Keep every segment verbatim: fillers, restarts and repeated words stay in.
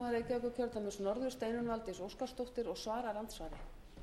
Reykjavíkurkjördæmis norður, Steinunn Valdís Óskarsdóttir og svarar andsvari.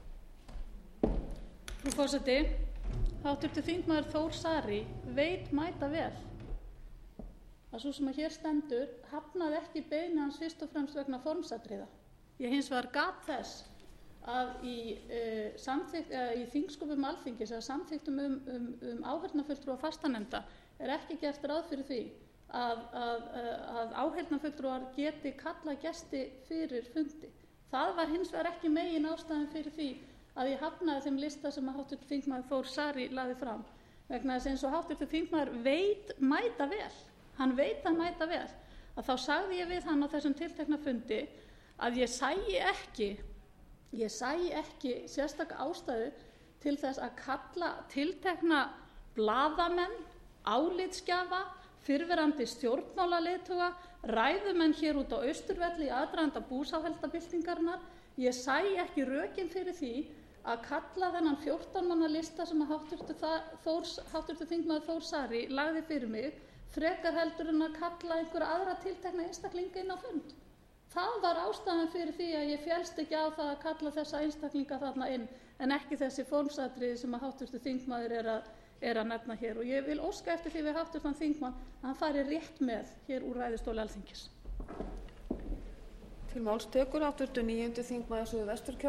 Frú forseti, háttvirtur þingmaður Þór Saari veit mæta vel að sú sem hér stendur hafnaði ekki beiðni hans fyrst og fremst vegna formsatriða. Ég hins vegar gat þess að í, uh, samþykkt, uh, í þingsköpum Alþingis eða samþykktum um, um, um áheyrnarfulltrúa fastanefnda er ekki gert ráð fyrir því að, að, að áheyrnarfulltrúar geti kallað gesti fyrir fundi. Það var hins vegar ekki megin ástæðan fyrir því að ég hafnaði þeim lista sem háttvirtur þingmaður Þór Saari lagði fram. Vegna þess eins og háttvirtur þingmaður veit mæta vel, hann veit að mæta vel, að þá sagði ég við hann á þessum tiltekna fundi að ég sæi ekki, ég sæi ekki sérstaka ástæðu til þess að kalla tiltekna blaðamenn, álitsgjafa, fyrrverandi stjórnmálaleiðtoga, ræðumenn hér út á Austurvelli í aðdraganda búsáhaldabyltingarinnar. Ég sæi ekki rökin fyrir því að kalla þennan fjórtán manna lista sem háttvirtur þingmaður Þór Saari lagði fyrir mig frekar heldur en að kalla einhverja aðra tiltekna einstaklinga inn á fund. Það var ástæðan fyrir því að ég féllst ekki á það að kalla þessa einstaklinga þarna inn en ekki þessi formsatriði sem háttvirtur þingmaður er að, er að nefna hér. Og ég vil óska eftir því við háttvirtan þingmann að hann fari rétt með hér úr ræðustóli Alþingis. Til máls tekur háttvirtur níundi þingmaður Suðvesturkjördæmis